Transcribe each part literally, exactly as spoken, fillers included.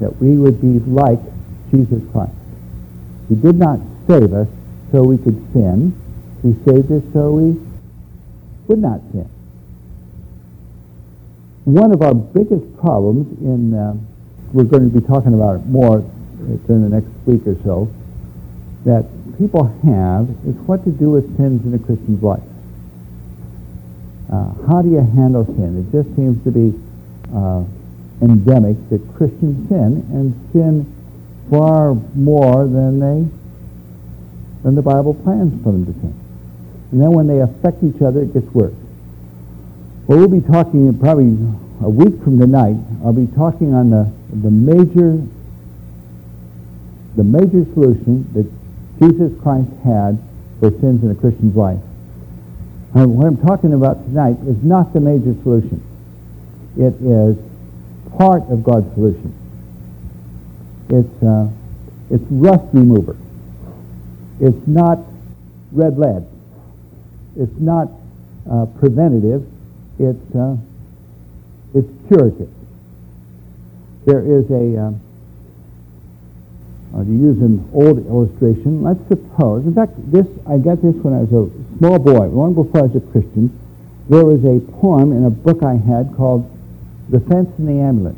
that we would be like Jesus Christ. He did not save us so we could sin. He saved us so we would not sin. One of our biggest problems in, uh, we're going to be talking about it more during the next week or so, that people have is what to do with sins in a Christian's life. Uh, how do you handle sin? It just seems to be uh, endemic that Christians sin, and sin far more than they than the Bible plans for them to sin. And then when they affect each other, it gets worse. Well, we'll be talking probably a week from tonight. I'll be talking on the the major the major solution that Jesus Christ had for sins in a Christian's life. And what I'm talking about tonight is not the major solution. It is part of God's solution. It's uh, it's rust remover. It's not red lead. It's not uh, preventative. It's uh, it's curative. There is a um, uh, to use an old illustration. Let's suppose, in fact, this I got this when I was a small boy, long before I was a Christian. There was a poem in a book I had called "The Fence and the Ambulance."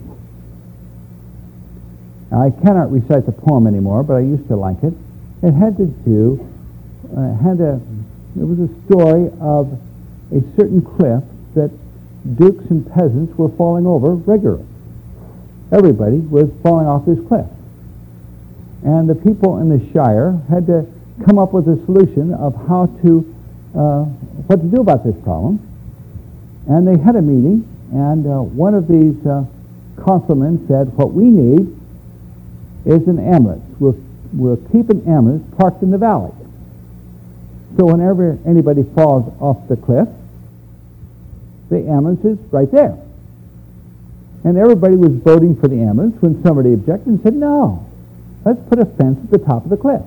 Now, I cannot recite the poem anymore, but I used to like it. It had to do uh, had a it was a story of a certain cliff that dukes and peasants were falling over regularly. Everybody was falling off this cliff. And the people in the Shire had to come up with a solution of how to, uh, what to do about this problem. And they had a meeting, and uh, one of these uh, councilmen said, what we need is an ambulance. We'll, we'll keep an ambulance parked in the valley. So whenever anybody falls off the cliff, the ambulance is right there. And everybody was voting for the ambulance when somebody objected and said, no, let's put a fence at the top of the cliff.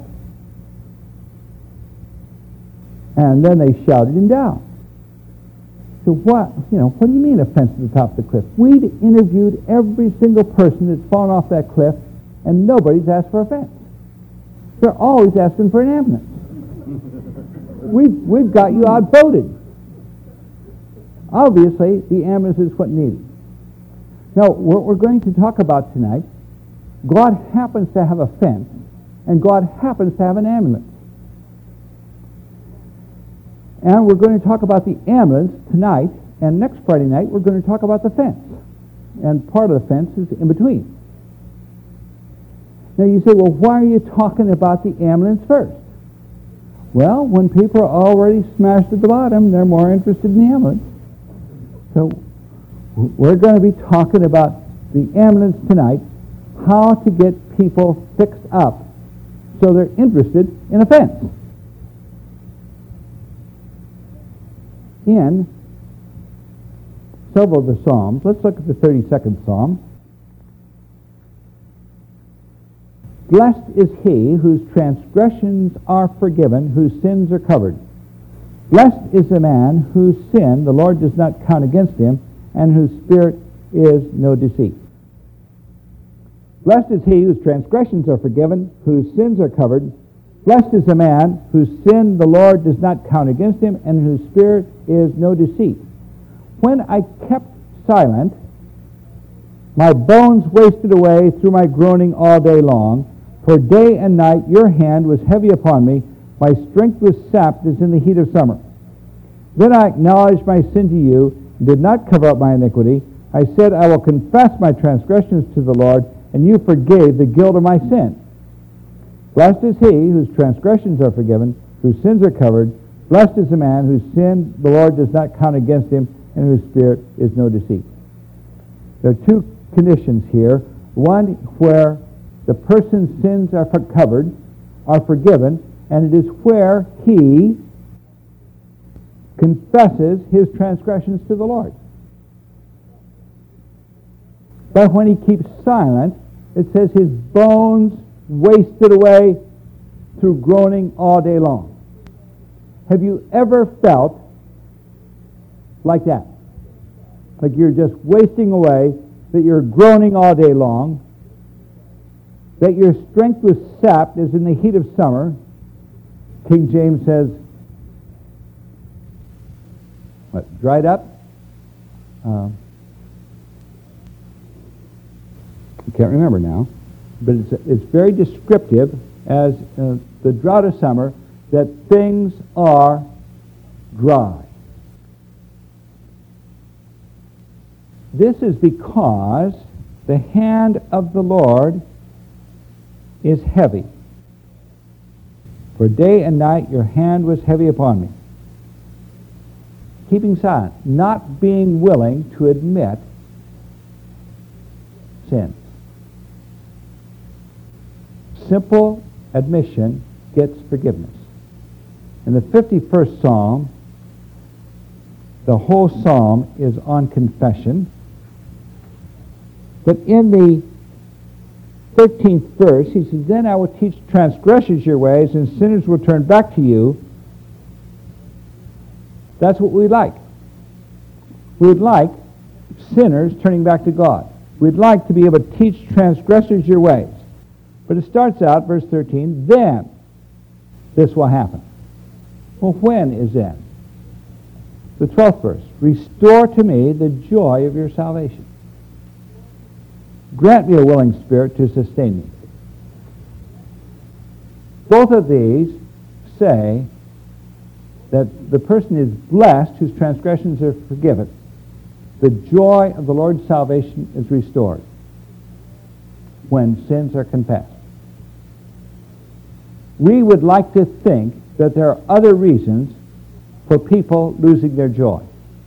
And then they shouted him down. So what, you know, what do you mean a fence at the top of the cliff? We've interviewed every single person that's fallen off that cliff, and nobody's asked for a fence. They're always asking for an ambulance. We've, we've got you outvoted. Obviously, the ambulance is what needed. Now, what we're going to talk about tonight, God happens to have a fence, and God happens to have an ambulance. And we're going to talk about the ambulance tonight, and next Friday night we're going to talk about the fence. And part of the fence is in between. Now you say, well, why are you talking about the ambulance first? Well, when people are already smashed at the bottom, they're more interested in the ambulance. So we're going to be talking about the ambulance tonight, how to get people fixed up so they're interested in a fence. In several of the Psalms, let's look at the thirty-second Psalm. Blessed is he whose transgressions are forgiven, whose sins are covered. Blessed is the man whose sin the Lord does not count against him, and whose spirit is no deceit. Blessed is he whose transgressions are forgiven, whose sins are covered. Blessed is the man whose sin the Lord does not count against him, and whose spirit is no deceit. When I kept silent, my bones wasted away through my groaning all day long. For day and night your hand was heavy upon me. My strength was sapped as in the heat of summer. Then I acknowledged my sin to you, and did not cover up my iniquity. I said, I will confess my transgressions to the Lord, and you forgave the guilt of my sin. Blessed is he whose transgressions are forgiven, whose sins are covered. Blessed is the man whose sin the Lord does not count against him, and whose spirit is no deceit. There are two conditions here. One where the person's sins are covered, are forgiven, and it is where he confesses his transgressions to the Lord. But when he keeps silent, it says his bones wasted away through groaning all day long. Have you ever felt like that? Like you're just wasting away, that you're groaning all day long, that your strength was sapped as in the heat of summer. King James says, what, dried up? Uh, I can't remember now, but it's, it's very descriptive as uh, the drought of summer, that things are dry. This is because the hand of the Lord is heavy. For day and night your hand was heavy upon me. Keeping silent, not being willing to admit sin. Simple admission gets forgiveness. In the fifty-first Psalm, the whole psalm is on confession. But in the thirteenth verse, he says, then I will teach transgressors your ways, and sinners will turn back to you. That's what we like. We'd like sinners turning back to God. We'd like to be able to teach transgressors your ways. But it starts out, verse thirteen, then this will happen. Well, when is then? The twelfth verse, restore to me the joy of your salvation. Grant me a willing spirit to sustain me. Both of these say that the person is blessed whose transgressions are forgiven. The joy of the Lord's salvation is restored when sins are confessed. We would like to think that there are other reasons for people losing their joy.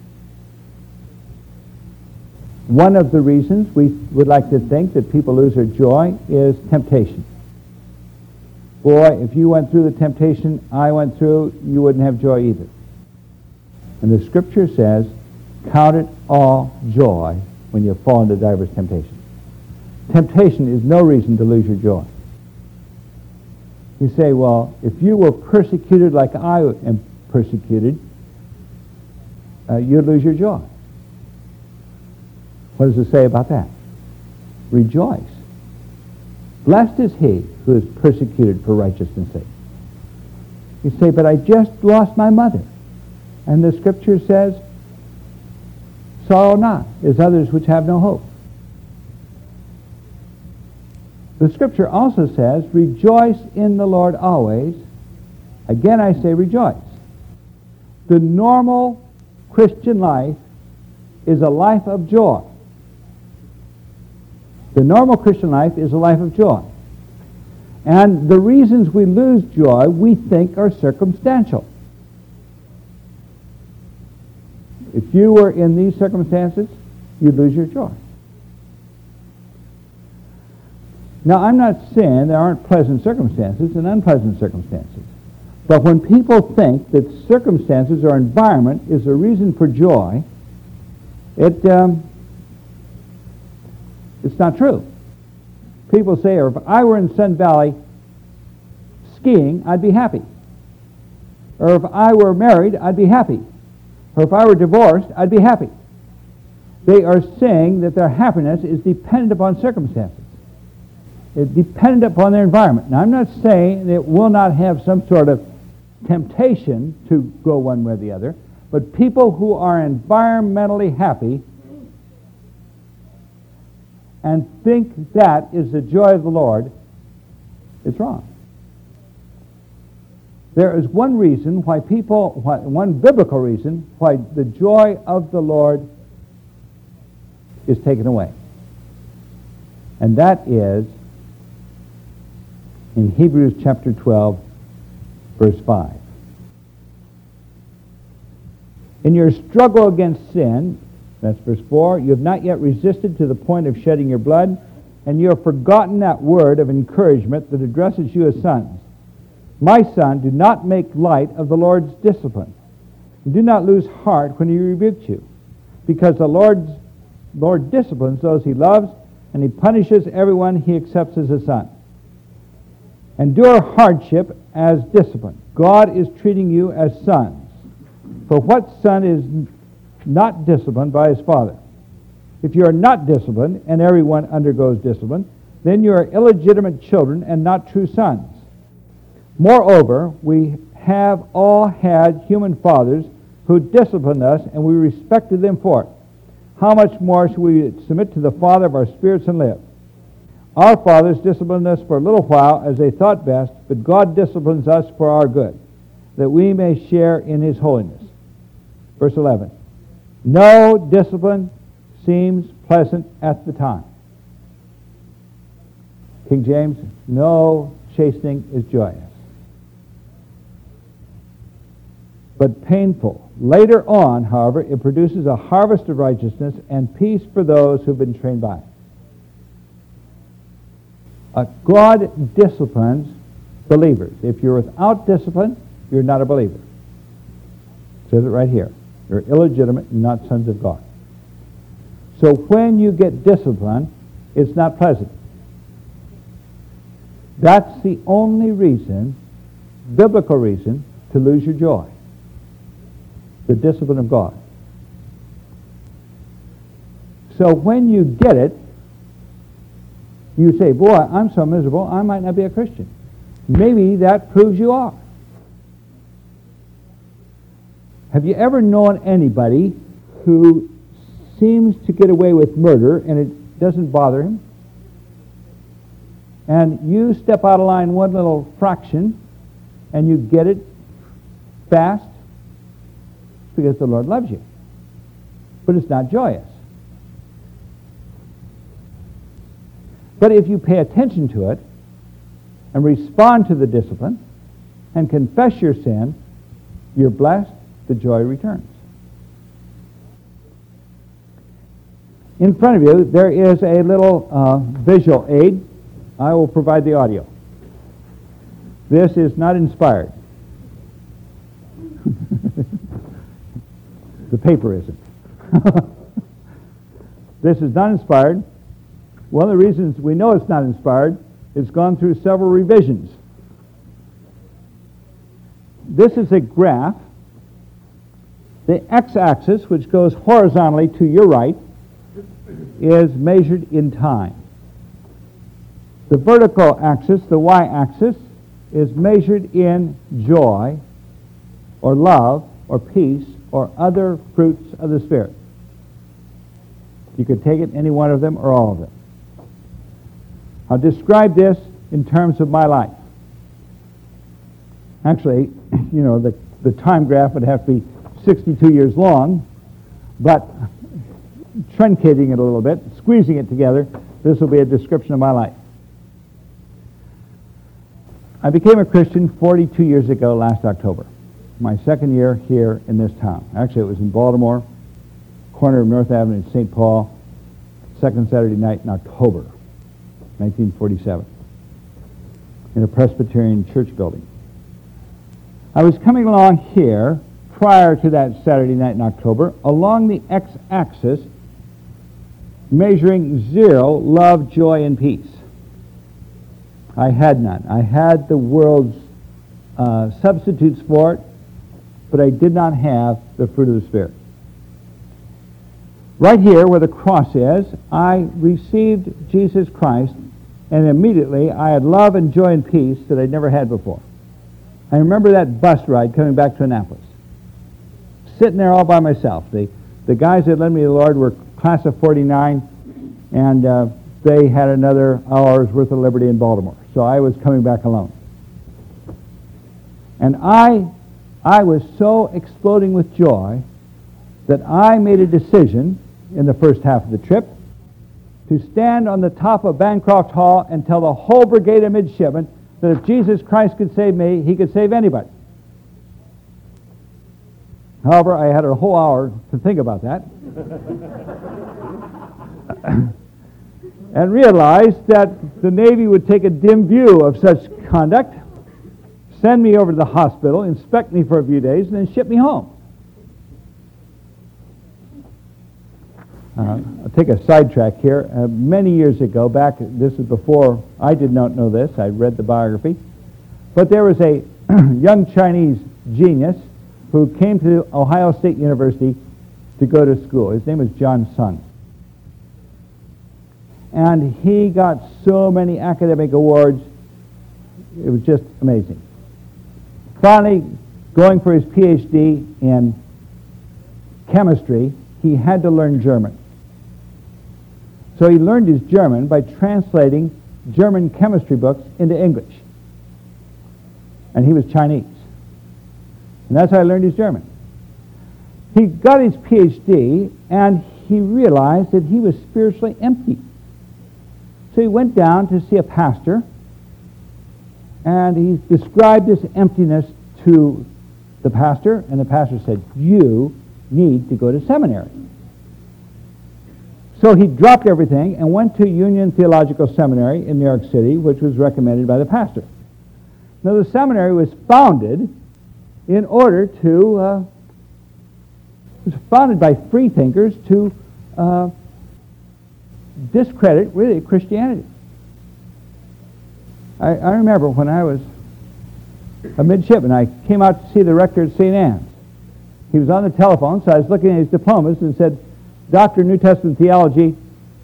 One of the reasons we would like to think that people lose their joy is temptation. Boy, if you went through the temptation I went through, you wouldn't have joy either. And the Scripture says, count it all joy when you fall into diverse temptations. Temptation is no reason to lose your joy. You say, well, if you were persecuted like I am persecuted, uh, you'd lose your joy. What does it say about that? Rejoice. Blessed is he who is persecuted for righteousness' sake. You say, but I just lost my mother. And the Scripture says, sorrow not, as others which have no hope. The Scripture also says, rejoice in the Lord always. Again I say rejoice. The normal Christian life is a life of joy. The normal Christian life is a life of joy. And the reasons we lose joy, we think, are circumstantial. If you were in these circumstances, you'd lose your joy. Now, I'm not saying there aren't pleasant circumstances and unpleasant circumstances. But when people think that circumstances or environment is a reason for joy, it um, it's not true. People say, or if I were in Sun Valley skiing, I'd be happy. Or if I were married, I'd be happy. Or if I were divorced, I'd be happy. They are saying that their happiness is dependent upon circumstances. It's dependent upon their environment. Now, I'm not saying that it will not have some sort of temptation to go one way or the other, but people who are environmentally happy and think that is the joy of the Lord, it's wrong. There is one reason why people, why, one biblical reason why the joy of the Lord is taken away. And that is in Hebrews chapter twelve, verse five. In your struggle against sin, that's verse four, you have not yet resisted to the point of shedding your blood, and you have forgotten that word of encouragement that addresses you as sons. My son, do not make light of the Lord's discipline. And do not lose heart when he rebukes you, because the Lord's, Lord disciplines those he loves, and he punishes everyone he accepts as a son. Endure hardship as discipline. God is treating you as sons. For what son is not disciplined by his father? If you are not disciplined, and everyone undergoes discipline, then you are illegitimate children and not true sons. Moreover, we have all had human fathers who disciplined us, and we respected them for it. How much more should we submit to the Father of our spirits and live? Our fathers disciplined us for a little while as they thought best, but God disciplines us for our good, that we may share in His holiness. Verse eleven. No discipline seems pleasant at the time. King James, no chastening is joyous, but painful. Later on, however, it produces a harvest of righteousness and peace for those who've been trained by it. Uh, God disciplines believers. If you're without discipline, you're not a believer. It says it right here. You're illegitimate and not sons of God. So when you get discipline, it's not pleasant. That's the only reason, biblical reason, to lose your joy. The discipline of God. So when you get it, you say, boy, I'm so miserable, I might not be a Christian. Maybe that proves you are. Have you ever known anybody who seems to get away with murder and it doesn't bother him? And you step out of line one little fraction and you get it fast because the Lord loves you. But it's not joyous. But if you pay attention to it and respond to the discipline and confess your sin, you're blessed, the joy returns. In front of you, there is a little uh, visual aid. I will provide the audio. This is not inspired. The paper isn't. This is not inspired. One of the reasons we know it's not inspired, it's gone through several revisions. This is a graph. The x-axis, which goes horizontally to your right, is measured in time. The vertical axis, the y-axis, is measured in joy, or love, or peace, or other fruits of the Spirit. You could take it, any one of them, or all of them. I'll describe this in terms of my life. Actually, you know, the, the time graph would have to be sixty-two years long, but truncating it a little bit, squeezing it together, this will be a description of my life. I became a Christian forty-two years ago last October, my second year here in this town. Actually, it was in Baltimore, corner of North Avenue in Saint Paul, second Saturday night in October, nineteen forty-seven, in a Presbyterian church building. I was coming along here prior to that Saturday night in October, along the x-axis, measuring zero, love, joy, and peace. I had none. I had the world's uh, substitutes for it, but I did not have the fruit of the Spirit. Right here, where the cross is, I received Jesus Christ, and immediately I had love and joy and peace that I'd never had before. I remember that bus ride coming back to Annapolis. Sitting there all by myself. The, the guys that led me to the Lord were class of forty-nine, and uh, they had another hour's worth of liberty in Baltimore. So I was coming back alone. And I, I was so exploding with joy that I made a decision in the first half of the trip to stand on the top of Bancroft Hall and tell the whole brigade of midshipmen that if Jesus Christ could save me, He could save anybody. However, I had a whole hour to think about that and realized that the Navy would take a dim view of such conduct, send me over to the hospital, inspect me for a few days, and then ship me home. Uh, I'll take a sidetrack here. Uh, many years ago, back, this is before, I did not know this, I read the biography, but there was a young Chinese genius who came to Ohio State University to go to school. His name was John Sun. and he got so many academic awards. It was just amazing. Finally, going for his P H D in chemistry, he had to learn German. So he learned his German by translating German chemistry books into English. And he was Chinese. And that's how I learned his German. He got his P H D, and he realized that he was spiritually empty. So he went down to see a pastor, and he described this emptiness to the pastor, and the pastor said, "You need to go to seminary." So he dropped everything and went to Union Theological Seminary in New York City, which was recommended by the pastor. Now, the seminary was founded in order to, uh, it was founded by free thinkers to uh, discredit, really, Christianity. I, I remember when I was a midshipman, I came out to see the rector at Saint Anne's. He was on the telephone, so I was looking at his diplomas and said, Doctor of New Testament Theology,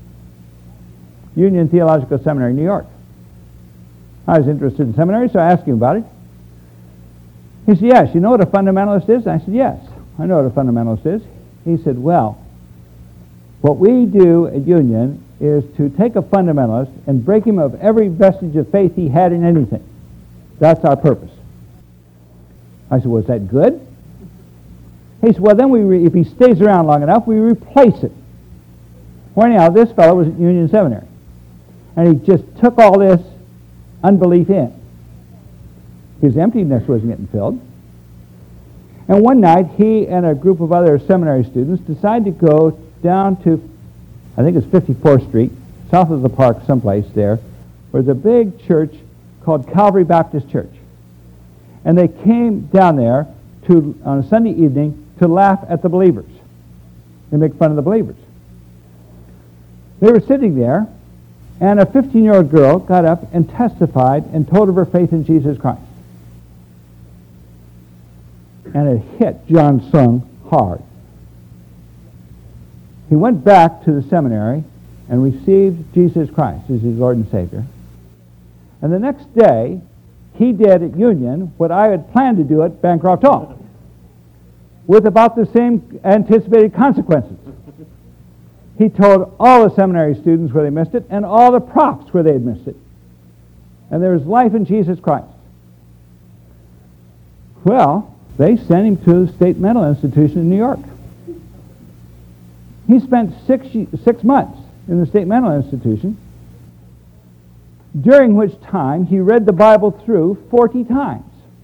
Union Theological Seminary, New York. I was interested in seminary, so I asked him about it. He said, yes, you know what a fundamentalist is? I said, yes, I know what a fundamentalist is. He said, well, what we do at Union is to take a fundamentalist and break him of every vestige of faith he had in anything. That's our purpose. I said, well, is that good? He said, well, then we re- if he stays around long enough, we replace it. Well, anyhow, this fellow was at Union Seminary, and he just took all this unbelief in. His emptiness wasn't getting filled. And one night, he and a group of other seminary students decided to go down to, I think it's fifty-fourth Street, south of the park, someplace there, where there's a big church called Calvary Baptist Church. And they came down there to on a Sunday evening to laugh at the believers. They make fun of the believers. They were sitting there, and a fifteen-year-old girl got up and testified and told of her faith in Jesus Christ. And it hit John Sung hard. He went back to the seminary and received Jesus Christ as his Lord and Savior. And the next day, he did at Union what I had planned to do at Bancroft Hall, with about the same anticipated consequences. He told all the seminary students where they missed it, and all the profs where they had missed it. And there was life in Jesus Christ. Well, they sent him to the State Mental Institution in New York. He spent six, six months in the State Mental Institution, during which time he read the Bible through forty times.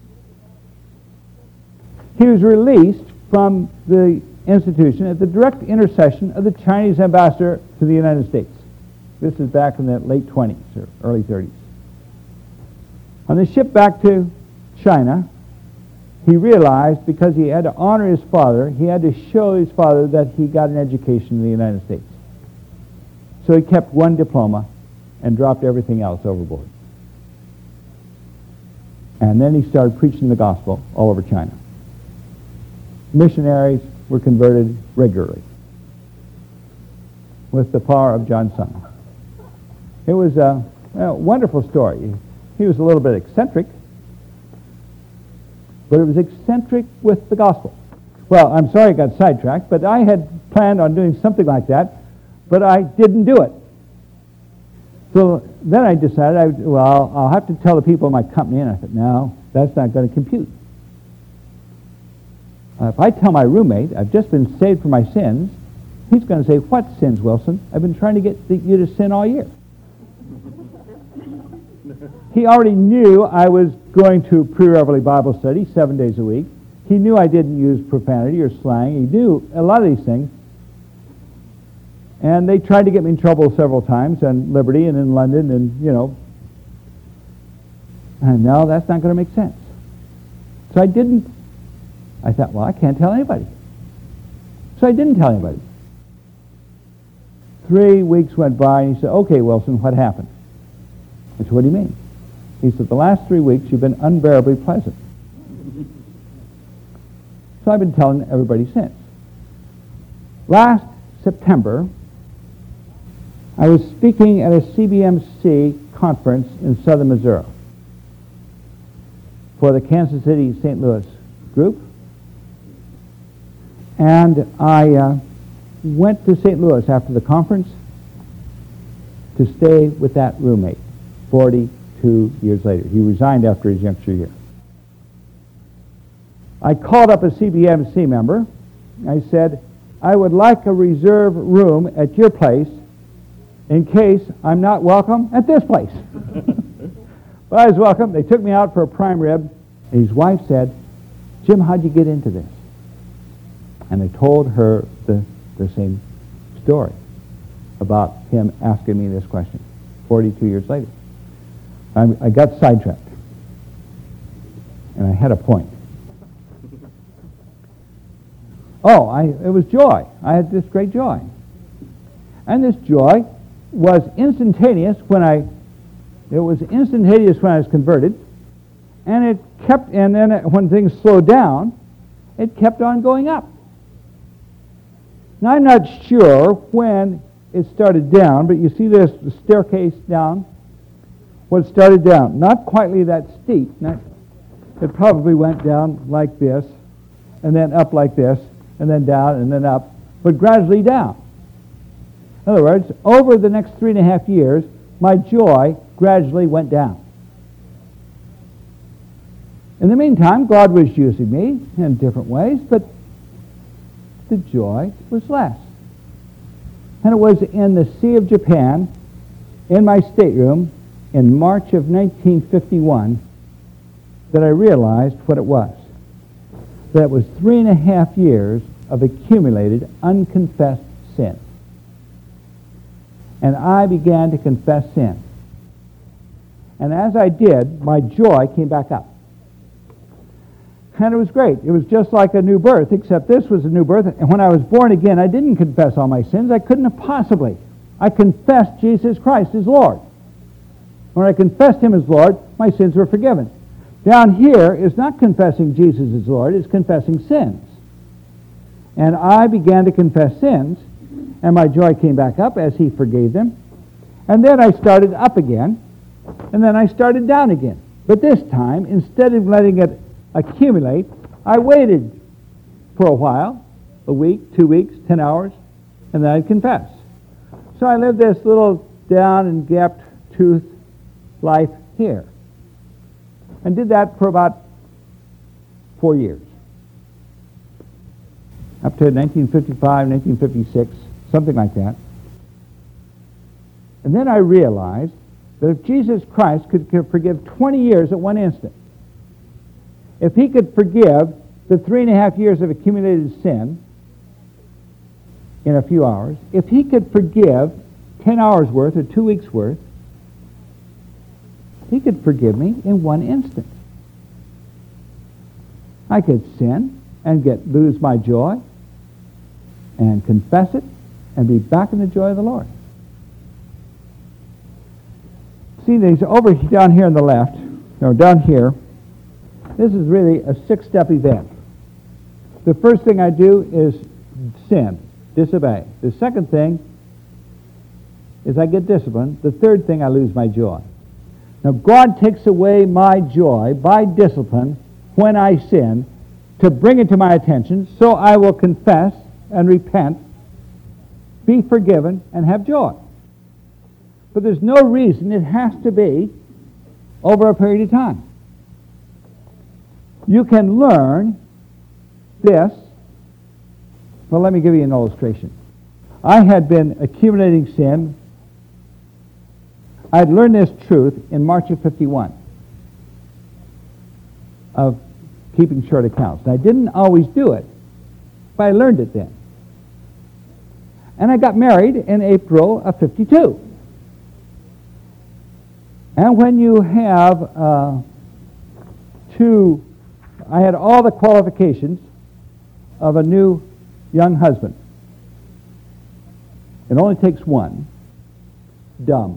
He was released from the institution at the direct intercession of the Chinese ambassador to the United States. This is back in the late twenties or early thirties. On the ship back to China, he realized because he had to honor his father, he had to show his father that he got an education in the United States. So he kept one diploma and dropped everything else overboard. And then he started preaching the gospel all over China. Missionaries were converted regularly with the power of John Sung. It was a, a wonderful story. He was a little bit eccentric, but it was eccentric with the gospel. Well, I'm sorry I got sidetracked, but I had planned on doing something like that, but I didn't do it. So then I decided, I, well, I'll have to tell the people in my company, and I thought, no, that's not going to compute. Uh, if I tell my roommate I've just been saved from my sins, he's going to say, what sins, Wilson? I've been trying to get the, you to sin all year. He already knew I was going to pre-Reveille Bible study seven days a week. He knew I didn't use profanity or slang. He knew a lot of these things. And they tried to get me in trouble several times on Liberty and in London, and, you know. And no, that's not going to make sense. So I didn't. I thought, well, I can't tell anybody. So I didn't tell anybody. Three weeks went by, and he said, okay, Wilson, what happened? I said, what do you mean? He said, the last three weeks you've been unbearably pleasant. So I've been telling everybody since. Last September, I was speaking at a C B M C conference in southern Missouri for the Kansas City Saint Louis group. And I uh, went to Saint Louis after the conference to stay with that roommate forty-two years later. He resigned after his youngster year. I called up a C B M C member. I said, I would like a reserve room at your place in case I'm not welcome at this place. But I was welcome. They took me out for a prime rib. And his wife said, Jim, how'd you get into this? And I told her the, the same story about him asking me this question forty-two years later. I, I got sidetracked. And I had a point. Oh, I, it was joy. I had this great joy. And this joy was instantaneous when I, it was instantaneous when I was converted, and it kept, and then it, when things slowed down, it kept on going up. Now, I'm not sure when it started down, but you see this the staircase down? Well, it started down. Not quite that steep. Not, it probably went down like this, and then up like this, and then down, and then up, but gradually down. In other words, over the next three and a half years, my joy gradually went down. In the meantime, God was using me in different ways, but the joy was less. And it was in the Sea of Japan, in my stateroom, in March of nineteen fifty-one, that I realized what it was. That was three and a half years of accumulated, unconfessed sin. And I began to confess sin. And as I did, my joy came back up. And it was great. It was just like a new birth, except this was a new birth. And when I was born again, I didn't confess all my sins. I couldn't have possibly. I confessed Jesus Christ as Lord. When I confessed Him as Lord, my sins were forgiven. Down here is not confessing Jesus as Lord, it's confessing sins. And I began to confess sins, and my joy came back up as He forgave them. And then I started up again, and then I started down again. But this time, instead of letting it accumulate, I waited for a while, a week, two weeks, ten hours, and then I'd confess. So I lived this little down and gapped tooth life here. And did that for about four years. Up to nineteen fifty-five, nineteen fifty-six, something like that. And then I realized that if Jesus Christ could forgive twenty years at one instant, if He could forgive the three and a half years of accumulated sin in a few hours, if He could forgive ten hours worth or two weeks worth, He could forgive me in one instant. I could sin and get lose my joy and confess it and be back in the joy of the Lord. See, these over down here on the left, or down here, this is really a six-step event. The first thing I do is sin, disobey. The second thing is I get disciplined. The third thing, I lose my joy. Now, God takes away my joy by discipline when I sin to bring it to my attention, so I will confess and repent, be forgiven, and have joy. But there's no reason it has to be over a period of time. You can learn this. Well, let me give you an illustration. I had been accumulating sin. I had learned this truth in March of fifty-one of keeping short accounts. And I didn't always do it, but I learned it then. And I got married in April of fifty-two. And when you have uh, two, I had all the qualifications of a new young husband. It only takes one. Dumb.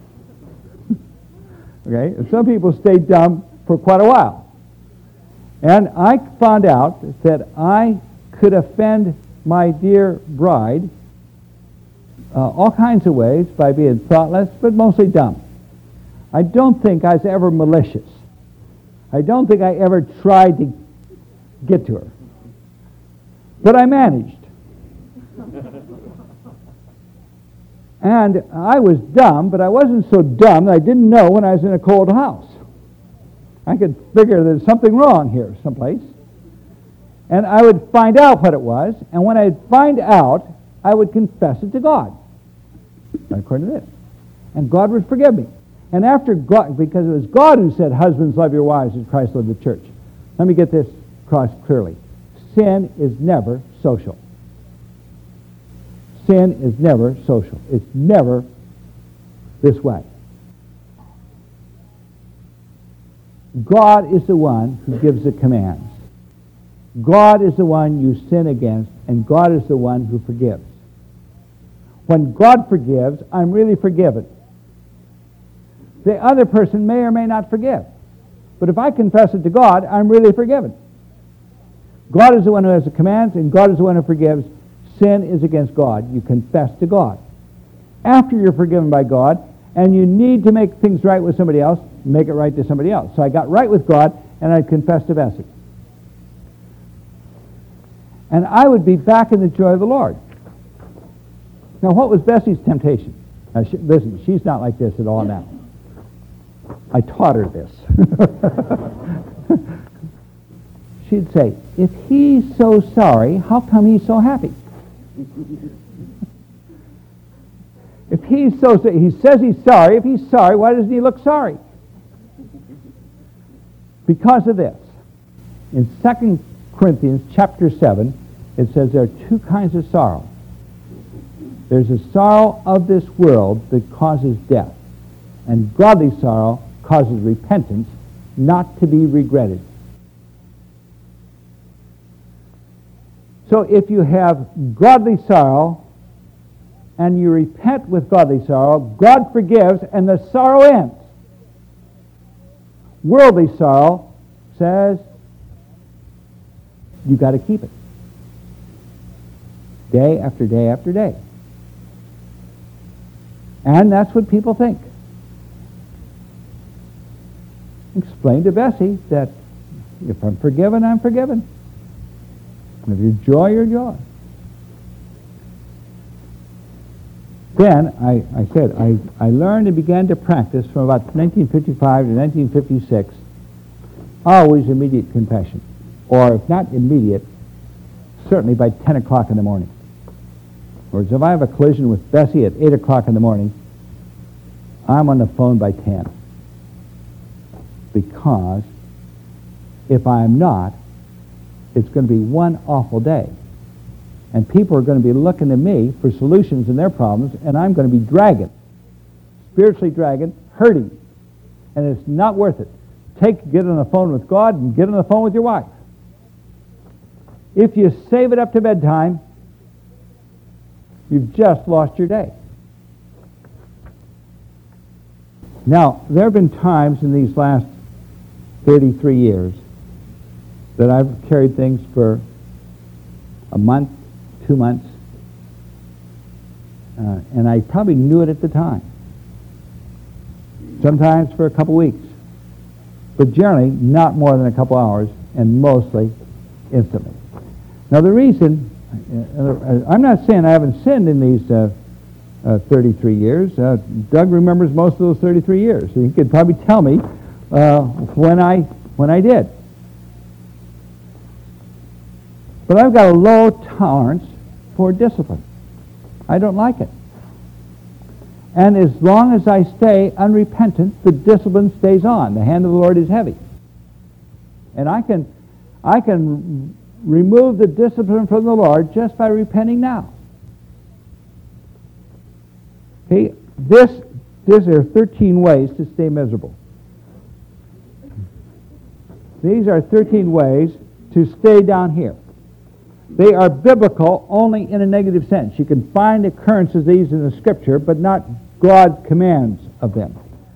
Okay? And some people stay dumb for quite a while. And I found out that I could offend my dear bride uh, all kinds of ways, by being thoughtless, but mostly dumb. I don't think I was ever malicious. I don't think I ever tried to get to her. But I managed. And I was dumb, but I wasn't so dumb that I didn't know when I was in a cold house. I could figure there's something wrong here someplace. And I would find out what it was, and when I'd find out, I would confess it to God, according to this. And God would forgive me. And after God, because it was God who said, husbands, love your wives as Christ loved the church. Let me get this across clearly. Sin is never social. Sin is never social. It's never this way. God is the one who gives the commands. God is the one you sin against, and God is the one who forgives. When God forgives, I'm really forgiven. The other person may or may not forgive. But if I confess it to God, I'm really forgiven. God is the one who has the commands, and God is the one who forgives. Sin is against God. You confess to God. After you're forgiven by God, and you need to make things right with somebody else, make it right to somebody else. So I got right with God, and I confessed to Bessie. And I would be back in the joy of the Lord. Now, what was Bessie's temptation? Now, she, listen, she's not like this at all now. I taught her this. She'd say, if he's so sorry, how come he's so happy? If he's so, he says he's sorry. If he's sorry, why doesn't he look sorry? Because of this. In Second Corinthians chapter seven, it says there are two kinds of sorrow. There's a sorrow of this world that causes death, and godly sorrow causes repentance, not to be regretted. So if you have godly sorrow and you repent with godly sorrow, God forgives and the sorrow ends. Worldly sorrow says you got to keep it. Day after day after day. And that's what people think. Explain to Bessie that if I'm forgiven, I'm forgiven. If you're joy, you're joy. Then, I, I said, I, I learned and began to practice from about nineteen fifty-five to nineteen fifty-six, always immediate confession. Or if not immediate, certainly by ten o'clock in the morning. In other words, if I have a collision with Bessie at eight o'clock in the morning, I'm on the phone by ten. Because if I'm not, it's going to be one awful day. And people are going to be looking to me for solutions in their problems, and I'm going to be dragging, spiritually dragging, hurting. And it's not worth it. Take, get on the phone with God and get on the phone with your wife. If you save it up to bedtime, you've just lost your day. Now, there have been times in these last thirty-three years that I've carried things for a month, two months, uh, and I probably knew it at the time. Sometimes for a couple weeks, but generally not more than a couple hours, and mostly instantly. Now the reason, uh, I'm not saying I haven't sinned in these uh, uh, thirty-three years. Uh, Doug remembers most of those thirty-three years, so he could probably tell me uh, when I when I did. But I've got a low tolerance for discipline. I don't like it. And as long as I stay unrepentant, the discipline stays on. The hand of the Lord is heavy. And I can, I can remove the discipline from the Lord just by repenting now. Okay, this, this are thirteen ways to stay miserable. These are thirteen ways to stay down here. They are biblical only in a negative sense. You can find occurrences of these in the Scripture, but not God's commands of them.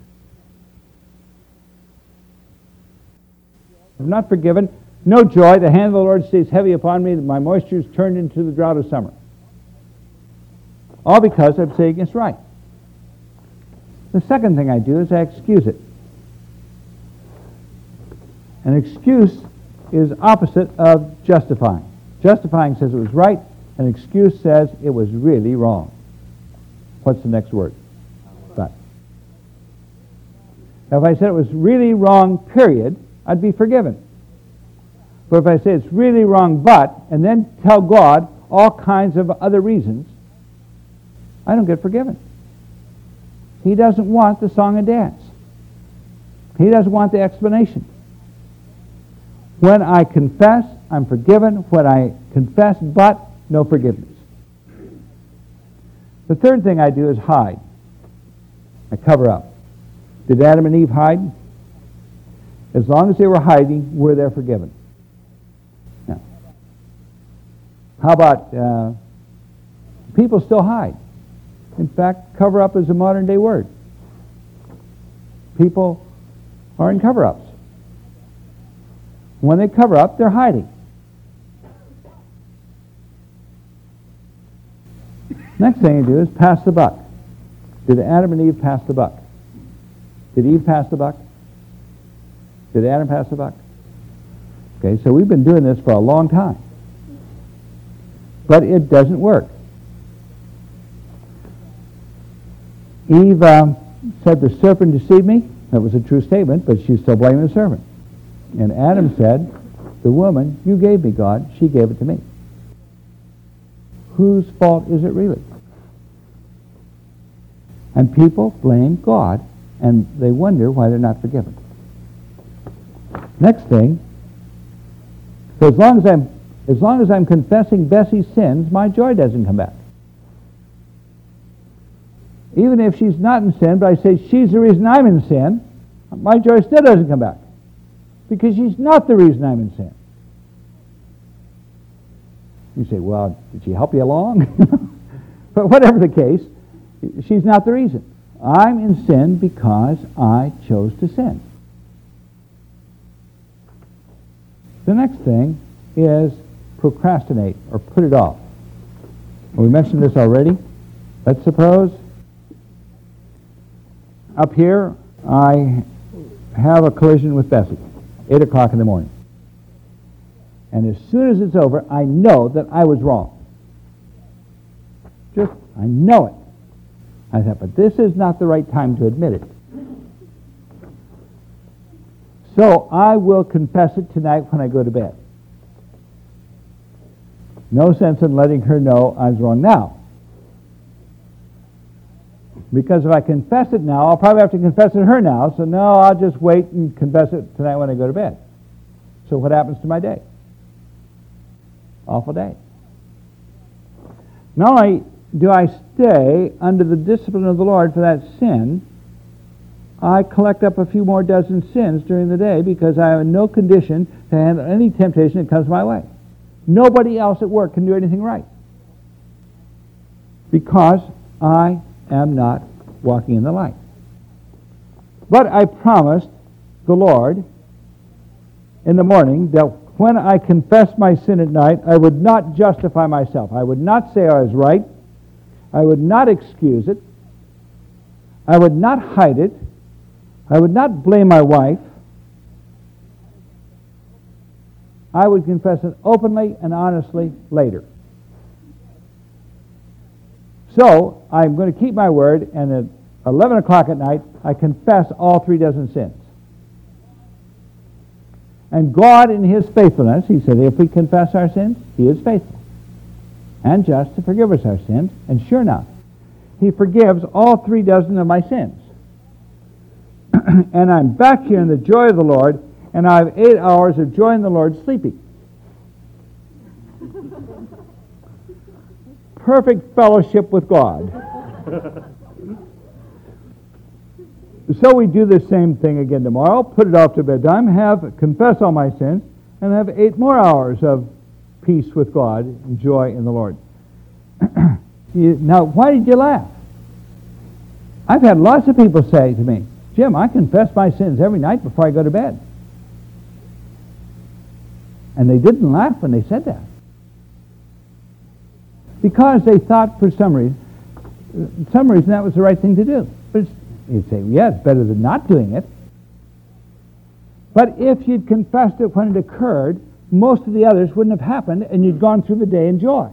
I'm not forgiven. No joy. The hand of the Lord stays heavy upon me. My moisture is turned into the drought of summer. all because I'm saying it's right. The second thing I do is I excuse it. An excuse is opposite of justifying. Justifying says it was right. An excuse says it was really wrong. What's the next word? But. Now, if I said it was really wrong, period, I'd be forgiven. But if I say it's really wrong, but, and then tell God all kinds of other reasons, I don't get forgiven. He doesn't want the song and dance. He doesn't want the explanation. When I confess, I'm forgiven. When I confess, but, no forgiveness. The third thing I do is hide. I cover up. Did Adam and Eve hide? As long as they were hiding, were they forgiven? Now, how about uh, people still hide? In fact, cover up is a modern day word. People are in cover-ups. When they cover up, they're hiding. Next thing you do is pass the buck. Did Adam and Eve pass the buck? Did Eve pass the buck? Did Adam pass the buck? Okay, so we've been doing this for a long time. But it doesn't work. Eve um, said, the serpent deceived me. That was a true statement, but she's still blaming the serpent. And Adam said, the woman you gave me, God, she gave it to me. Whose fault is it really? And people blame God, and they wonder why they're not forgiven. Next thing, so as long as I'm as long as I'm confessing Bessie's sins, my joy doesn't come back. Even if she's not in sin, but I say she's the reason I'm in sin, my joy still doesn't come back. Because she's not the reason I'm in sin. You say, well, did she help you along? But whatever the case, she's not the reason. I'm in sin because I chose to sin. The next thing is procrastinate or put it off. Well, we mentioned this already. Let's suppose up here I have a collision with Bessie, eight o'clock in the morning. And as soon as it's over, I know that I was wrong. Just, I know it. I thought, but this is not the right time to admit it. So I will confess it tonight when I go to bed. No sense in letting her know I was wrong now. Because if I confess it now, I'll probably have to confess it to her now. So no, I'll just wait and confess it tonight when I go to bed. So what happens to my day? Awful day. Not only do I stay under the discipline of the Lord for that sin, I collect up a few more dozen sins during the day because I am in no condition to handle any temptation that comes my way. Nobody else at work can do anything right. Because I am not walking in the light. But I promised the Lord in the morning that when I confessed my sin at night, I would not justify myself. I would not say I was right. I would not excuse it. I would not hide it. I would not blame my wife. I would confess it openly and honestly later. So, I'm going to keep my word, and at eleven o'clock at night, I confess all three dozen sins. And God, in His faithfulness, He said, if we confess our sins, He is faithful and just to forgive us our sins. And sure enough, He forgives all three dozen of my sins. And I'm back here in the joy of the Lord, and I have eight hours of joy in the Lord sleeping. Perfect fellowship with God. So we do the same thing again tomorrow, put it off to bedtime, have confess all my sins, and have eight more hours of peace with God and joy in the Lord. Now, why did you laugh? I've had lots of people say to me, Jim, I confess my sins every night before I go to bed. And they didn't laugh when they said that. Because they thought for some reason, for some reason that was the right thing to do. But it's, you'd say, yeah, it's better than not doing it. But if you'd confessed it when it occurred, most of the others wouldn't have happened, and you'd gone through the day in joy.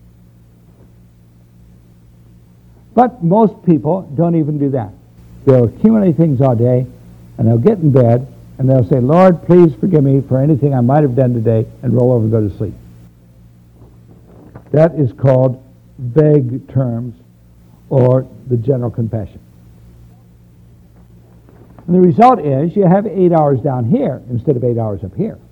But most people don't even do that. They'll accumulate things all day, and they'll get in bed, and they'll say, Lord, please forgive me for anything I might have done today, and roll over and go to sleep. That is called vague terms, or the general confession. And the result is you have eight hours down here instead of eight hours up here.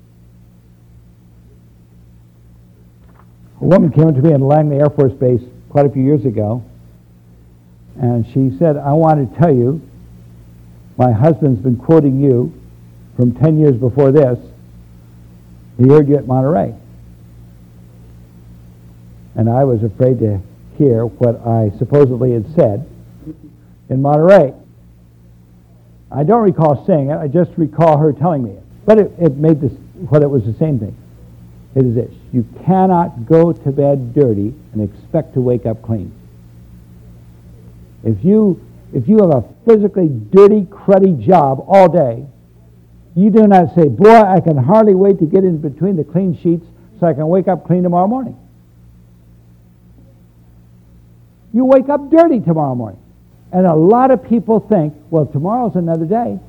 A woman came up to me in Langley Air Force Base quite a few years ago, and she said, I want to tell you, my husband's been quoting you from ten years before this. He heard you at Monterey. And I was afraid to hear what I supposedly had said in Monterey. I don't recall saying it, I just recall her telling me it. But it, it made this, what it was the same thing. It is this: you cannot go to bed dirty and expect to wake up clean. If you if you have a physically dirty, cruddy job all day, you do not say, boy, I can hardly wait to get in between the clean sheets so I can wake up clean tomorrow morning. You wake up dirty tomorrow morning. And a lot of people think, well, tomorrow's another day.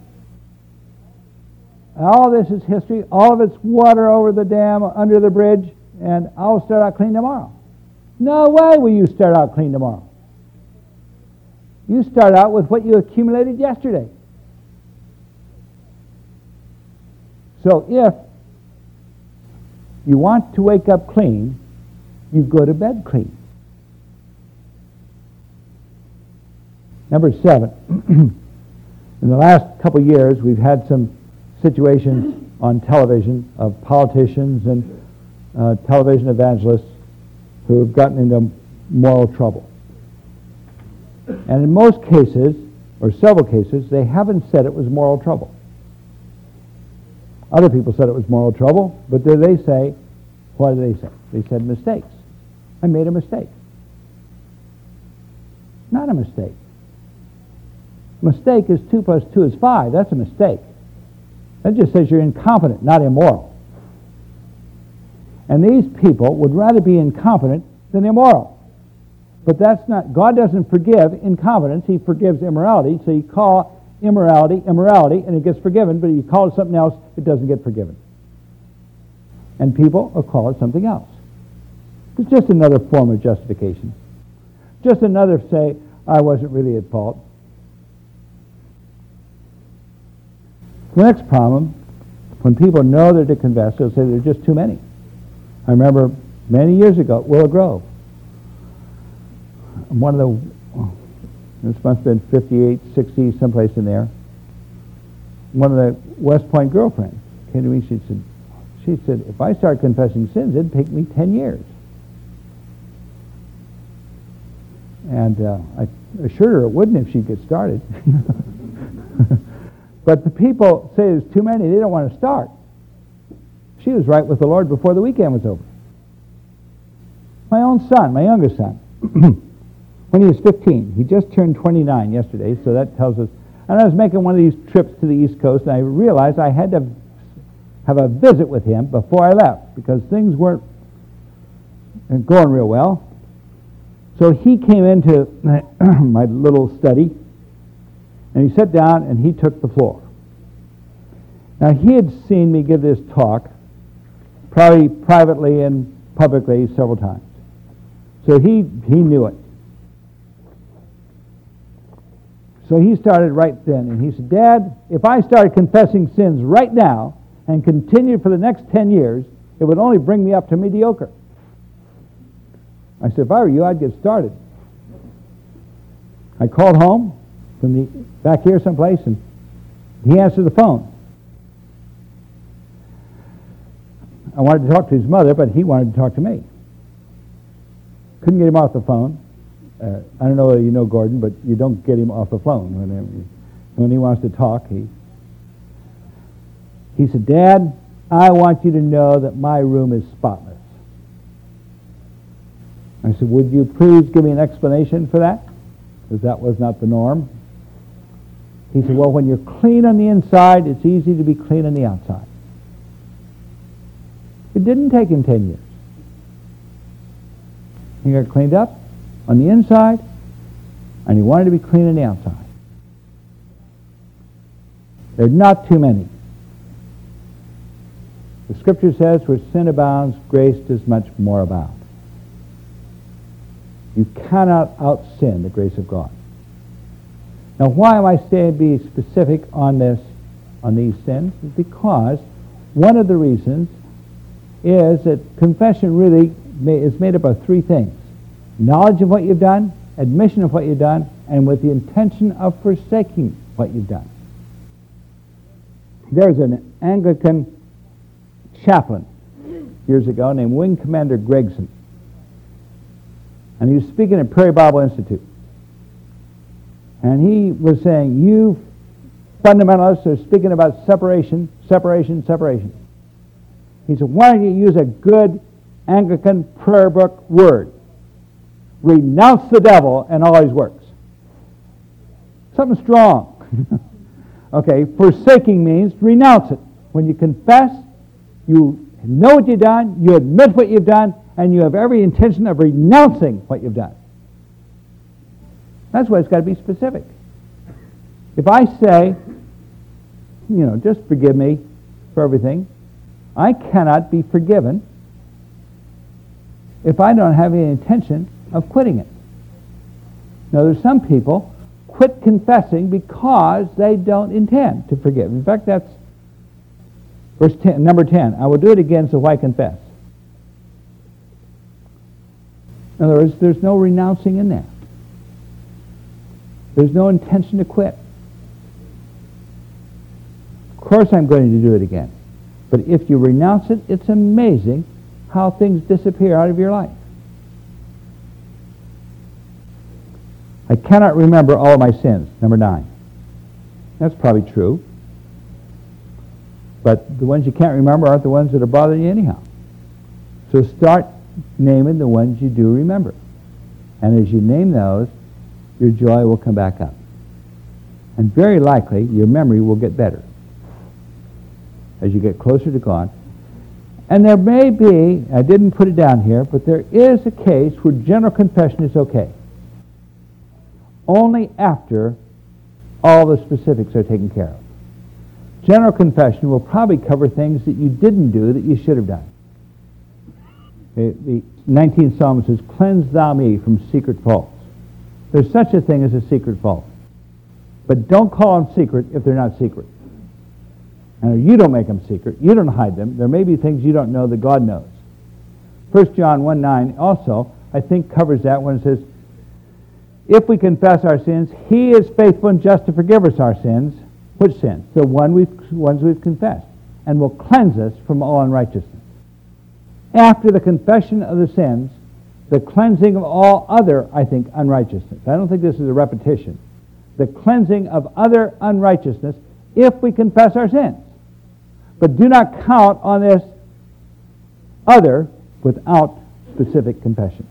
All this is history. All of it's water over the dam, under the bridge, and I'll start out clean tomorrow. No way will you start out clean tomorrow. You start out with what you accumulated yesterday. So if you want to wake up clean, you go to bed clean. Number seven, in the last couple of years, we've had some situations on television of politicians and uh, television evangelists who have gotten into moral trouble. And in most cases, or several cases, they haven't said it was moral trouble. Other people said it was moral trouble, but then they say, what do they say? They said mistakes. I made a mistake. Not a mistake. Mistake is two plus two is five. That's a mistake. That just says you're incompetent, not immoral. And these people would rather be incompetent than immoral. But that's not, God doesn't forgive incompetence, He forgives immorality. So you call immorality immorality and it gets forgiven, but you call it something else, it doesn't get forgiven. And people will call it something else. It's just another form of justification. Just another say, I wasn't really at fault. The next problem, when people know they're to confess, they'll say there are just too many. I remember many years ago at Willow Grove, one of the, this must have been fifty-eight, sixty, someplace in there, one of the West Point girlfriends came to me, she said, she said, if I start confessing sins, it'd take me ten years. And uh, I assured her it wouldn't if she'd get started. But the people say there's too many, they don't want to start. She was right with the Lord before the weekend was over. My own son, my youngest son, when he was fifteen, he just turned twenty-nine yesterday, so that tells us, and I was making one of these trips to the East Coast, and I realized I had to have a visit with him before I left, because things weren't going real well. So he came into my little study, and he sat down and he took the floor. Now he had seen me give this talk, probably privately and publicly several times. So he, he knew it. So he started right then, and he said, Dad, if I started confessing sins right now and continued for the next ten years, it would only bring me up to mediocre. I said, if I were you, I'd get started. I called home from the back here someplace, and he answered the phone. I wanted to talk to his mother, but he wanted to talk to me. Couldn't get him off the phone. Uh, I don't know whether you know Gordon, but you don't get him off the phone. When, when he wants to talk, he, he said, Dad, I want you to know that my room is spotless. I said, would you please give me an explanation for that? Because that was not the norm. He said, well, when you're clean on the inside, it's easy to be clean on the outside. It didn't take him ten years. He got cleaned up on the inside, and he wanted to be clean on the outside. There's not too many. The Scripture says, where sin abounds, grace does much more abound. You cannot out-sin the grace of God. Now, why am I saying be specific on this, on these sins? It's because one of the reasons is that confession really is made up of three things. Knowledge of what you've done, admission of what you've done, and with the intention of forsaking what you've done. There's an Anglican chaplain years ago named Wing Commander Gregson. And he was speaking at Prairie Bible Institute. And he was saying, you fundamentalists are speaking about separation, separation, separation. He said, why don't you use a good Anglican prayer book word? Renounce the devil and all his works. Something strong. Okay, forsaking means renounce it. When you confess, you know what you've done, you admit what you've done, and you have every intention of renouncing what you've done. That's why it's got to be specific. If I say, you know, just forgive me for everything, I cannot be forgiven if I don't have any intention of quitting it. Now, there's some people quit confessing because they don't intend to forgive. In fact, that's verse ten, number ten. I will do it again, so why confess? In other words, there's no renouncing in there. There's no intention to quit. Of course I'm going to do it again. But if you renounce it, it's amazing how things disappear out of your life. I cannot remember all of my sins, number nine. That's probably true. But the ones you can't remember aren't the ones that are bothering you anyhow. So start naming the ones you do remember. And as you name those, your joy will come back up. And very likely, your memory will get better as you get closer to God. And there may be, I didn't put it down here, but there is a case where general confession is okay. Only after all the specifics are taken care of. General confession will probably cover things that you didn't do that you should have done. The, the nineteenth Psalm says, cleanse thou me from secret faults. There's such a thing as a secret fault. But don't call them secret if they're not secret. And you don't make them secret. You don't hide them. There may be things you don't know that God knows. First John one nine also, I think, covers that when it says, if we confess our sins, He is faithful and just to forgive us our sins. Which sins? The one we've, ones we've confessed. And will cleanse us from all unrighteousness. After the confession of the sins, the cleansing of all other, I think, unrighteousness. I don't think this is a repetition. The cleansing of other unrighteousness if we confess our sins. But do not count on this other without specific confession.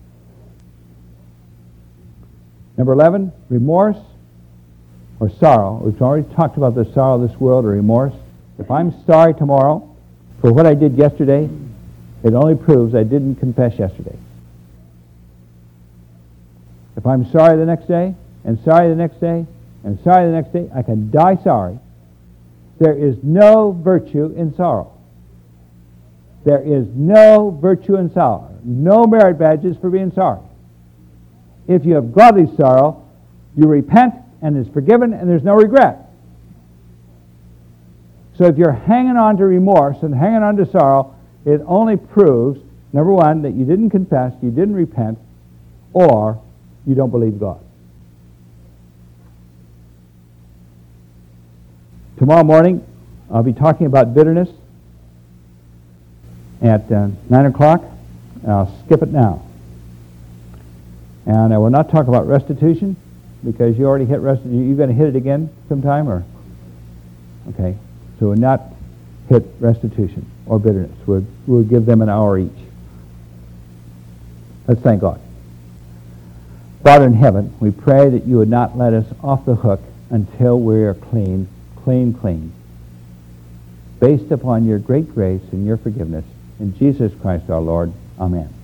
Number eleven, remorse or sorrow. We've already talked about the sorrow of this world or remorse. If I'm sorry tomorrow for what I did yesterday, it only proves I didn't confess yesterday. If I'm sorry the next day, and sorry the next day, and sorry the next day, I can die sorry. There is no virtue in sorrow. There is no virtue in sorrow. No merit badges for being sorry. If you have godly sorrow, you repent and it's forgiven and there's no regret. So if you're hanging on to remorse and hanging on to sorrow, it only proves, number one, that you didn't confess, you didn't repent, or you don't believe God. Tomorrow morning, I'll be talking about bitterness at uh, nine o'clock. I'll skip it now. And I will not talk about restitution, because you already hit restitution. You're going to hit it again sometime, or? Okay. So we'll not hit restitution or bitterness. We'll, we'll give them an hour each. Let's thank God. Father in heaven, we pray that you would not let us off the hook until we are clean, clean, clean, based upon your great grace and your forgiveness. In Jesus Christ our Lord, amen.